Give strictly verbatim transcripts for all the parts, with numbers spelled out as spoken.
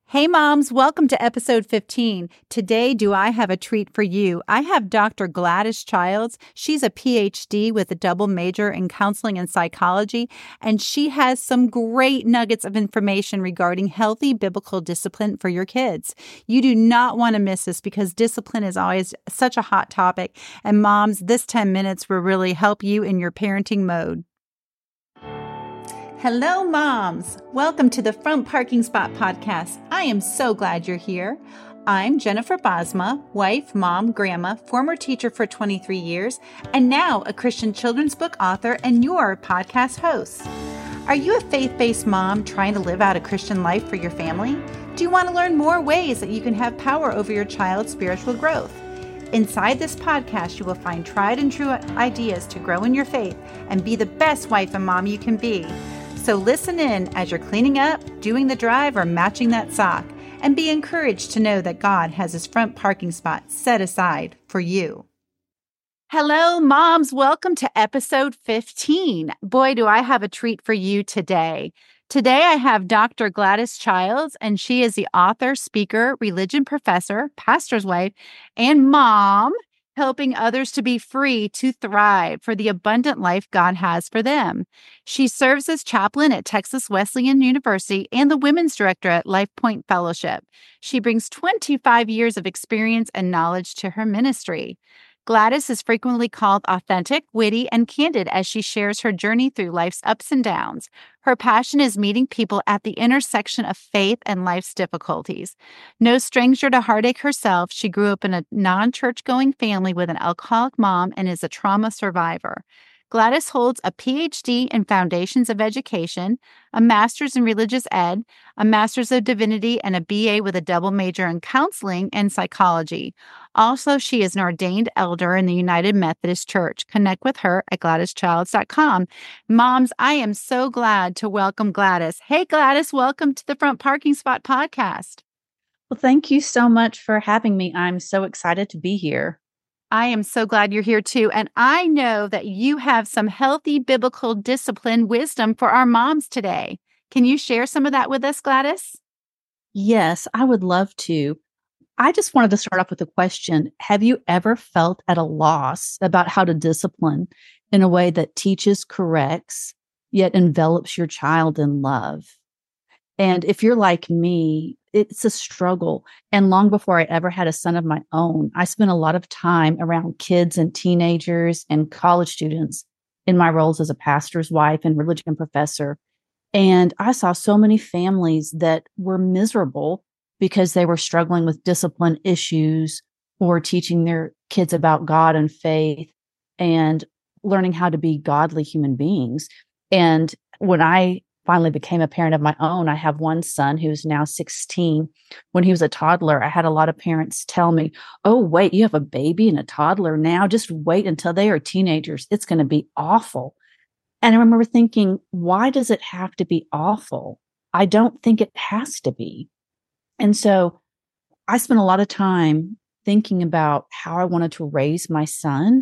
Hey moms, welcome to episode fifteen. Today, do I have a treat for you? I have Doctor Gladys Childs. She's a P H D with a double major in counseling and psychology, and she has some great nuggets of information regarding healthy biblical discipline for your kids. You do not want to miss this because discipline is always such a hot topic, and moms, this ten minutes will really help you in your parenting mode. Hello, moms. Welcome to the Front Parking Spot podcast. I am so glad you're here. I'm Jennifer Bosma, wife, mom, grandma, former teacher for twenty-three years, and now a Christian children's book author and your podcast host. Are you a faith-based mom trying to live out a Christian life for your family? Do you want to learn more ways that you can have power over your child's spiritual growth? Inside this podcast, you will find tried and true ideas to grow in your faith and be the best wife and mom you can be. So listen in as you're cleaning up, doing the drive, or matching that sock, and be encouraged to know that God has his front parking spot set aside for you. Hello, moms. Welcome to episode fifteen. Boy, do I have a treat for you today. Today, I have Doctor Gladys Childs, and she is the author, speaker, religion professor, pastor's wife, and mom, helping others to be free to thrive for the abundant life God has for them. She serves as chaplain at Texas Wesleyan University and the women's director at Life Point Fellowship. She brings twenty-five years of experience and knowledge to her ministry. Gladys is frequently called authentic, witty, and candid as she shares her journey through life's ups and downs. Her passion is meeting people at the intersection of faith and life's difficulties. No stranger to heartache herself, she grew up in a non-church-going family with an alcoholic mom and is a trauma survivor. Gladys holds a P H D in Foundations of Education, a Master's in Religious Ed, a Master's of Divinity, and a B A with a double major in Counseling and Psychology. Also, she is an ordained elder in the United Methodist Church. Connect with her at gladys childs dot com. Moms, I am so glad to welcome Gladys. Hey, Gladys, welcome to the Front Parking Spot podcast. Well, thank you so much for having me. I'm so excited to be here. I am so glad you're here too. And I know that you have some healthy biblical discipline wisdom for our moms today. Can you share some of that with us, Gladys? Yes, I would love to. I just wanted to start off with a question. Have you ever felt at a loss about how to discipline in a way that teaches, corrects, yet envelops your child in love? And if you're like me, it's a struggle. And long before I ever had a son of my own, I spent a lot of time around kids and teenagers and college students in my roles as a pastor's wife and religion professor. And I saw so many families that were miserable because they were struggling with discipline issues or teaching their kids about God and faith and learning how to be godly human beings. And when I finally became a parent of my own, I have one son who's now sixteen. When he was a toddler, I had a lot of parents tell me, oh, wait, you have a baby and a toddler now? Just wait until they are teenagers. It's going to be awful. And I remember thinking, why does it have to be awful? I don't think it has to be. And so I spent a lot of time thinking about how I wanted to raise my son.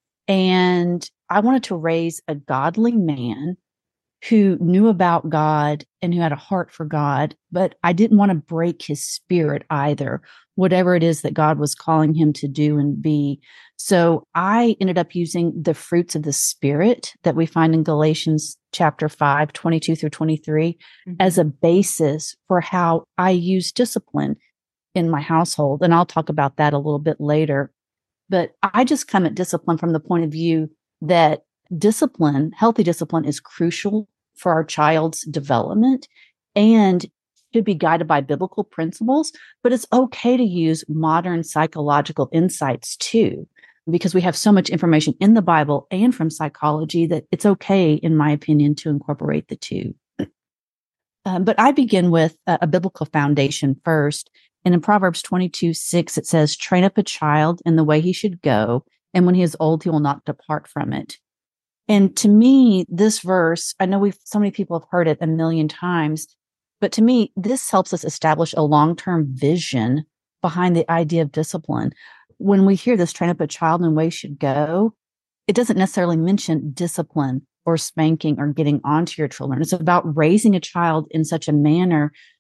And I wanted to raise a godly man who knew about God and who had a heart for God, but I didn't want to break his spirit either, whatever it is that God was calling him to do and be. So I ended up using the fruits of the Spirit that we find in Galatians chapter five, twenty-two through twenty-three, mm-hmm. as a basis for how I use discipline in my household. And I'll talk about that a little bit later. But I just come at discipline from the point of view that discipline, healthy discipline, is crucial for our child's development and should be guided by biblical principles, but it's okay to use modern psychological insights too, because we have so much information in the Bible and from psychology that it's okay, in my opinion, to incorporate the two. Um, but I begin with a, a biblical foundation first. And in Proverbs twenty-two, six, it says, train up a child in the way he should go, and when he is old, he will not depart from it. And to me, this verse, I know we've so many people have heard it a million times, but to me, this helps us establish a long-term vision behind the idea of discipline. When we hear this, train up a child in the way he should go, it doesn't necessarily mention discipline or spanking or getting onto your children. It's about raising a child in such a manner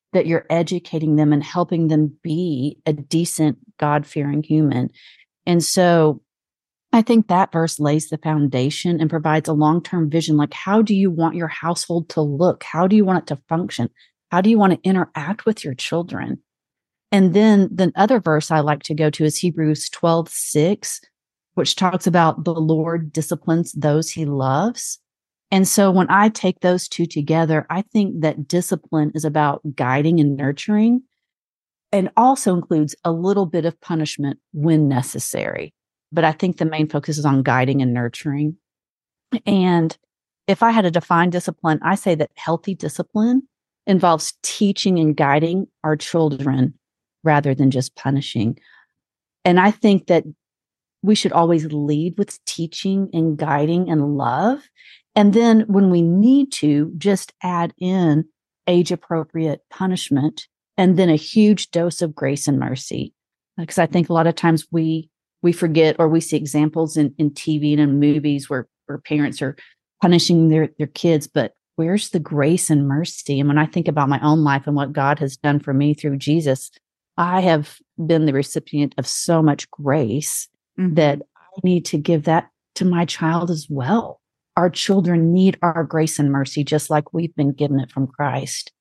that you're educating them and helping them be a decent, God-fearing human. And so I think that verse lays the foundation and provides a long-term vision. Like, how do you want your household to look? How do you want it to function? How do you want to interact with your children? And then the other verse I like to go to is Hebrews twelve six, which talks about the Lord disciplines those he loves. And so when I take those two together, I think that discipline is about guiding and nurturing, and also includes a little bit of punishment when necessary. But I think the main focus is on guiding and nurturing. And if I had to define discipline, I say that healthy discipline involves teaching and guiding our children rather than just punishing. And I think that we should always lead with teaching and guiding and love. And then when we need to, just add in age-appropriate punishment and then a huge dose of grace and mercy. Because I think a lot of times we we forget, or we see examples in, in T V and in movies where, where parents are punishing their, their kids, but where's the grace and mercy? And when I think about my own life and what God has done for me through Jesus, I have been the recipient of so much grace mm-hmm. that I need to give that to my child as well. Our children need our grace and mercy, just like we've been given it from Christ.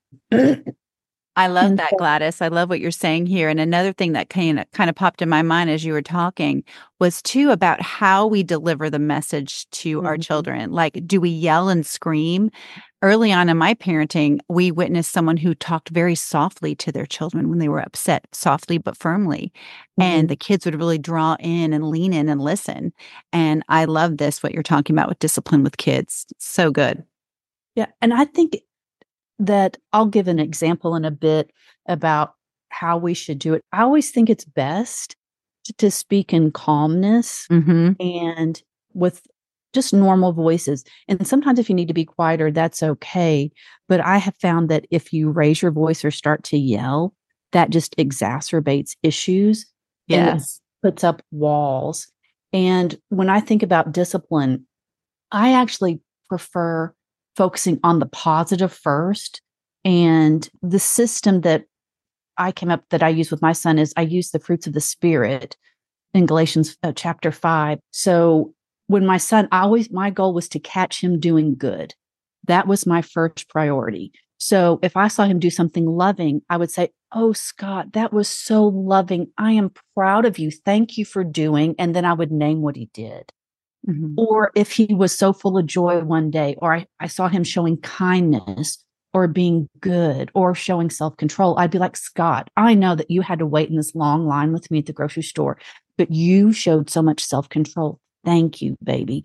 I love that, Gladys. I love what you're saying here. And another thing that kind of, kind of popped in my mind as you were talking was too about how we deliver the message to mm-hmm. our children. Like, do we yell and scream? Early on in my parenting, we witnessed someone who talked very softly to their children when they were upset, softly but firmly. Mm-hmm. And the kids would really draw in and lean in and listen. And I love this, what you're talking about with discipline with kids. So good. Yeah. And I think that I'll give an example in a bit about how we should do it. I always think it's best to, to speak in calmness mm-hmm. and with just normal voices. And sometimes if you need to be quieter, that's okay. But I have found that if you raise your voice or start to yell, that just exacerbates issues. Yes. And puts up walls. And when I think about discipline, I actually prefer focusing on the positive first. And the system that I came up that I use with my son is I use the fruits of the Spirit in Galatians uh, chapter five. So when my son, I always, my goal was to catch him doing good. That was my first priority. So if I saw him do something loving, I would say, "Oh, Scott, that was so loving. I am proud of you. Thank you for doing." And then I would name what he did. Mm-hmm. Or if he was so full of joy one day, or I, I saw him showing kindness or being good or showing self-control, I'd be like, "Scott, I know that you had to wait in this long line with me at the grocery store, but you showed so much self-control. Thank you, baby."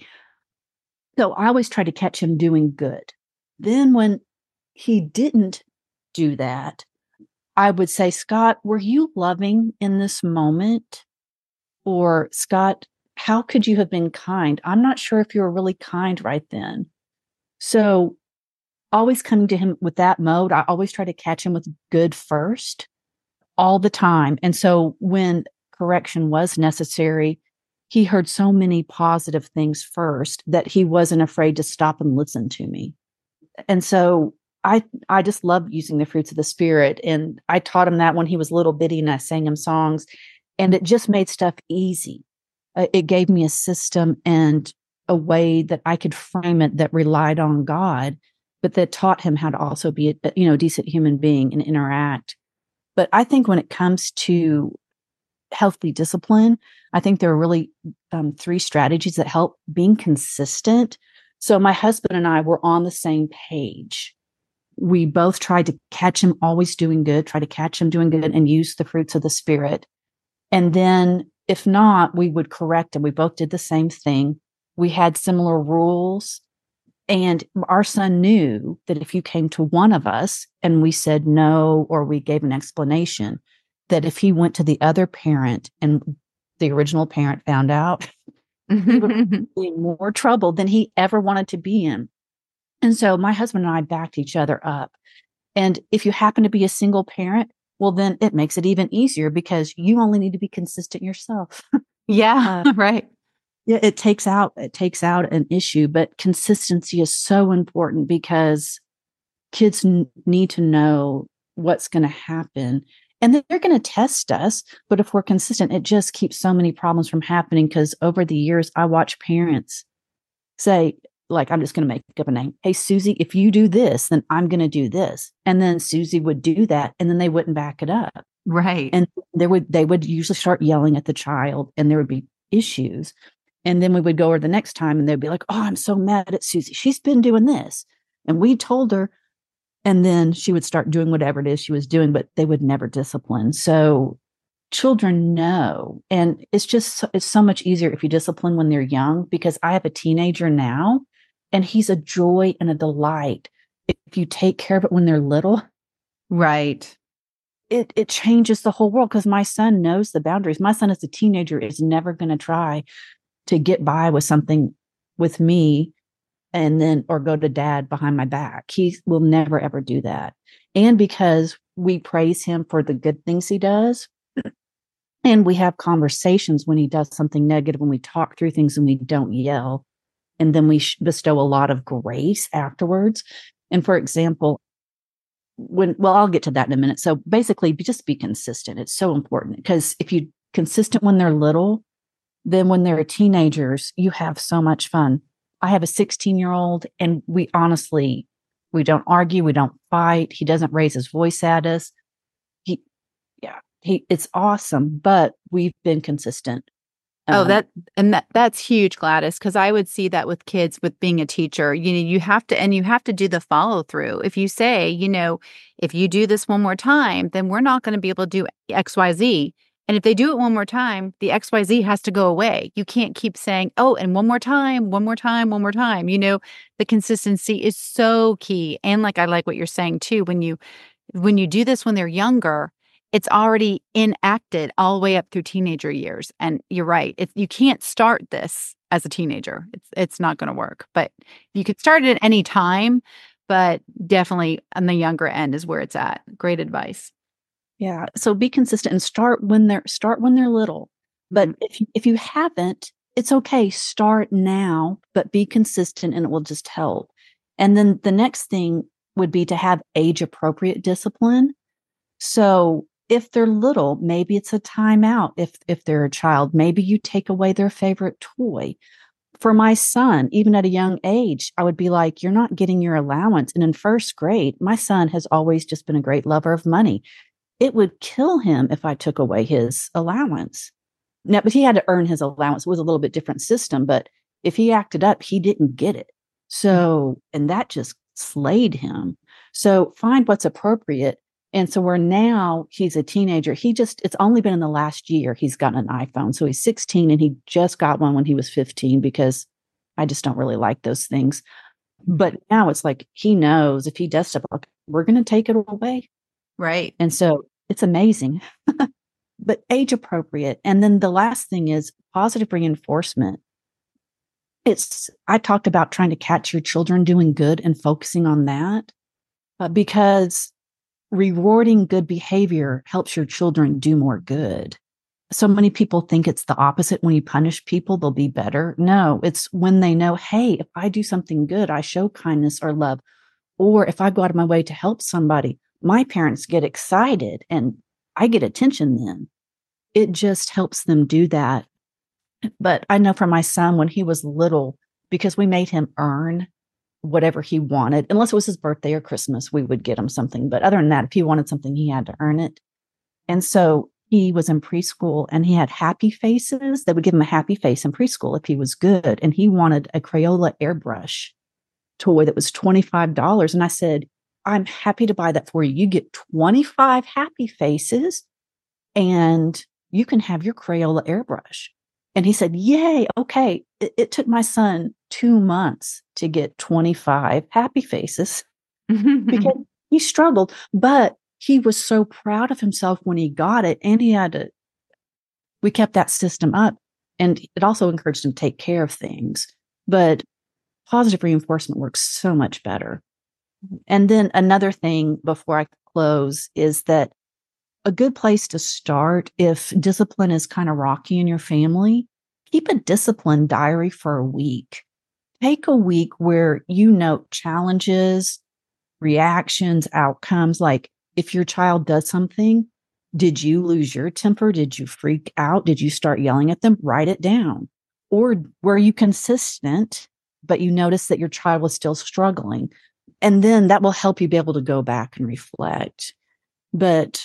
So I always try to catch him doing good. Then when he didn't do that, I would say, "Scott, were you loving in this moment?" Or, "Scott, how could you have been kind? I'm not sure if you were really kind right then." So always coming to him with that mode, I always try to catch him with good first all the time. And so when correction was necessary, he heard so many positive things first that he wasn't afraid to stop and listen to me. And so I I just love using the fruits of the Spirit. And I taught him that when he was little bitty, and I sang him songs, and it just made stuff easy. Uh, it gave me a system and a way that I could frame it that relied on God, but that taught him how to also be a, you know, decent human being and interact. But I think when it comes to healthy discipline, I think there are really um, three strategies that help: being consistent. So my husband and I were on the same page. We both tried to catch him always doing good, try to catch him doing good, and use the fruits of the Spirit. And then if not, we would correct him. We both did the same thing. We had similar rules. And our son knew that if you came to one of us and we said no, or we gave an explanation, that if he went to the other parent and the original parent found out, he would be in more trouble than he ever wanted to be in. And so my husband and I backed each other up. And if you happen to be a single parent, well, then it makes it even easier because you only need to be consistent yourself. Yeah, uh, right. Yeah, it takes out it takes out an issue, but consistency is so important because kids n- need to know what's going to happen. And then they're going to test us. But if we're consistent, it just keeps so many problems from happening. Because over the years, I watch parents say, like, I'm just going to make up a name. Hey, Susie, if you do this, then I'm going to do this. And then Susie would do that. And then they wouldn't back it up. Right. And there would, they would usually start yelling at the child and there would be issues. And then we would go over the next time and they'd be like, oh, I'm so mad at Susie. She's been doing this. And we told her, and then she would start doing whatever it is she was doing, but they would never discipline. So children know. And it's just, so, it's so much easier if you discipline when they're young, because I have a teenager now and he's a joy and a delight. If you take care of it when they're little. Right. It it changes the whole world, because my son knows the boundaries. My son as a teenager is never going to try to get by with something with me and then, or go to dad behind my back. He will never, ever do that. And because we praise him for the good things he does, and we have conversations when he does something negative, and we talk through things and we don't yell. And then we bestow a lot of grace afterwards. And for example, when, well, I'll get to that in a minute. So basically, just be consistent. It's so important, because if you're consistent when they're little, then when they're teenagers, you have so much fun. I have a sixteen year old and we honestly, we don't argue. We don't fight. He doesn't raise his voice at us. He, yeah, he, it's awesome, but we've been consistent. Oh, that and that that's huge, Gladys, because I would see that with kids, with being a teacher. You know, you have to, and you have to do the follow through. If you say, you know, if you do this one more time, then we're not going to be able to do X, Y, Z. And if they do it one more time, the X, Y, Z has to go away. You can't keep saying, oh, and one more time, one more time, one more time. You know, the consistency is so key. And like, I like what you're saying too, when you, when you do this when they're younger, it's already enacted all the way up through teenager years. And you're right. It's, you can't start this as a teenager. It's it's not going to work. But you could start it at any time, but definitely on the younger end is where it's at. Great advice. Yeah. So be consistent and start when they're start when they're little. But mm-hmm. if you, if you haven't, it's okay. Start now, but be consistent and it will just help. And then the next thing would be to have age appropriate discipline. So if they're little, maybe it's a timeout. If if they're a child, maybe you take away their favorite toy. For my son, even at a young age, I would be like, you're not getting your allowance. And in first grade, my son has always just been a great lover of money. It would kill him if I took away his allowance. Now, but he had to earn his allowance. It was a little bit different system, but if he acted up, he didn't get it. So, and that just slayed him. So find what's appropriate. And so we're now, he's a teenager. He just, it's only been in the last year he's gotten an iPhone. So he's sixteen and he just got one when he was fifteen, because I just don't really like those things. But now it's like, he knows if he does stuff, okay, we're going to take it away. Right. And so it's amazing, but age appropriate. And then the last thing is positive reinforcement. It's, I talked about trying to catch your children doing good and focusing on that, uh, because rewarding good behavior helps your children do more good. So many people think it's the opposite. When you punish people, they'll be better. No, it's when they know, hey, if I do something good, I show kindness or love, or if I go out of my way to help somebody, my parents get excited and I get attention then. It just helps them do that. But I know for my son, when he was little, because we made him earn whatever he wanted, unless it was his birthday or Christmas, we would get him something. But other than that, if he wanted something, he had to earn it. And so he was in preschool and he had happy faces. They would give him a happy face in preschool if he was good. And he wanted a Crayola airbrush toy that was twenty-five dollars. And I said, I'm happy to buy that for you. You get twenty-five happy faces and you can have your Crayola airbrush. And he said, yay, okay. It, it took my son two months to get twenty-five happy faces because he struggled, but he was so proud of himself when he got it. And he had to, we kept that system up, and it also encouraged him to take care of things. But positive reinforcement works so much better. And then another thing before I close is that a good place to start, if discipline is kind of rocky in your family, keep a discipline diary for a week. Take a week where you note challenges, reactions, outcomes. Like, if your child does something, did you lose your temper? Did you freak out? Did you start yelling at them? Write it down. Or were you consistent, but you noticed that your child was still struggling? And then that will help you be able to go back and reflect. But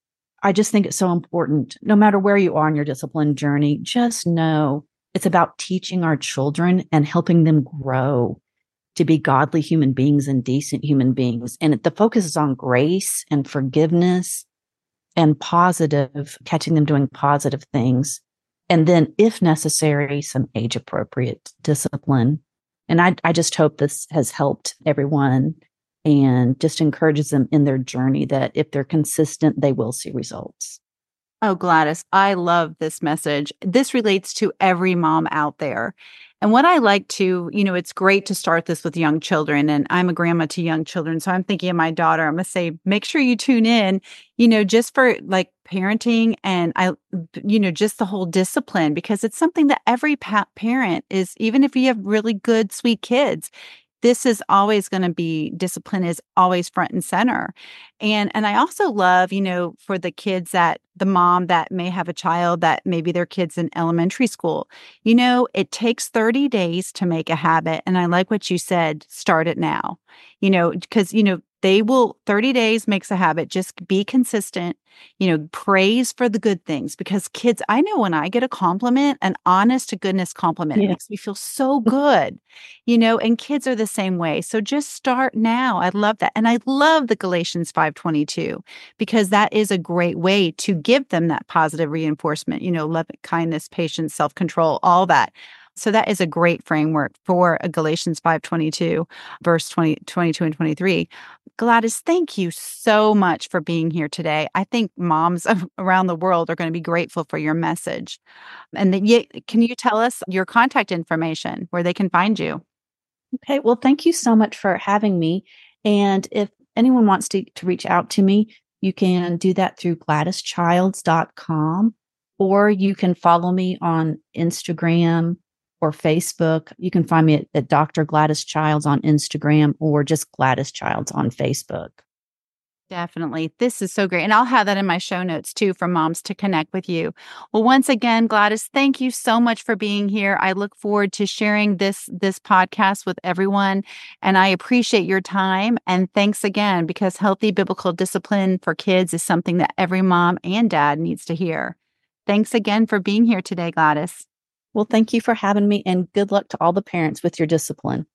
I just think it's so important, no matter where you are in your discipline journey, just know it's about teaching our children and helping them grow to be godly human beings and decent human beings. And the focus is on grace and forgiveness and positive, catching them doing positive things. And then, if necessary, some age appropriate discipline. And I, I just hope this has helped everyone and just encourages them in their journey that if they're consistent, they will see results. Oh, Gladys, I love this message. This relates to every mom out there. And what I like to, you know, it's great to start this with young children. And I'm a grandma to young children. So I'm thinking of my daughter. I'm going to say, make sure you tune in, you know, just for like parenting and I, you know, just the whole discipline, because it's something that every pa- parent is, even if you have really good, sweet kids, this is always going to be, discipline is always front and center. And and I also love, you know, for the kids that, the mom that may have a child that maybe their kid's in elementary school, you know, it takes thirty days to make a habit. And I like what you said, start it now, you know, because, you know, they will, thirty days makes a habit. Just be consistent, you know, praise for the good things, because kids, I know when I get a compliment, an honest to goodness compliment, Yeah. it makes me feel so good, you know, and kids are the same way. So just start now. I love that. And I love the Galatians five twenty-two, because that is a great way to give them that positive reinforcement, you know, love, kindness, patience, self-control, all that. So that is a great framework for a Galatians five twenty-two, verse twenty, twenty-two and twenty-three. Gladys, thank you so much for being here today. I think moms around the world are going to be grateful for your message. And then, you, can you tell us your contact information, where they can find you? Okay. Well, thank you so much for having me. And if anyone wants to, to reach out to me, you can do that through gladys childs dot com, or you can follow me on Instagram or Facebook. You can find me at, at Doctor Gladys Childs on Instagram, or just Gladys Childs on Facebook. Definitely. This is so great. And I'll have that in my show notes too, for moms to connect with you. Well, once again, Gladys, thank you so much for being here. I look forward to sharing this, this podcast with everyone. And I appreciate your time. And thanks again, because healthy biblical discipline for kids is something that every mom and dad needs to hear. Thanks again for being here today, Gladys. Well, thank you for having me, and good luck to all the parents with your discipline.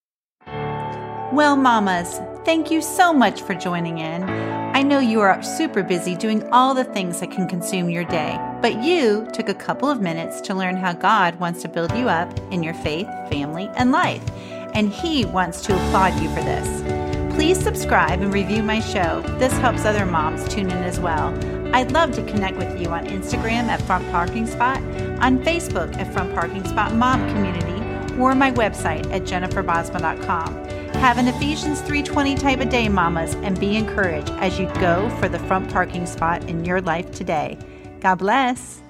Well, mamas, thank you so much for joining in. I know you are super busy doing all the things that can consume your day, but you took a couple of minutes to learn how God wants to build you up in your faith, family, and life, and He wants to applaud you for this. Please subscribe and review my show. This helps other moms tune in as well. I'd love to connect with you on Instagram at Front Parking Spot, on Facebook at Front Parking Spot Mom Community, or my website at jennifer bosma dot com. Have an Ephesians three twenty type of day, mamas, and be encouraged as you go for the front parking spot in your life today. God bless.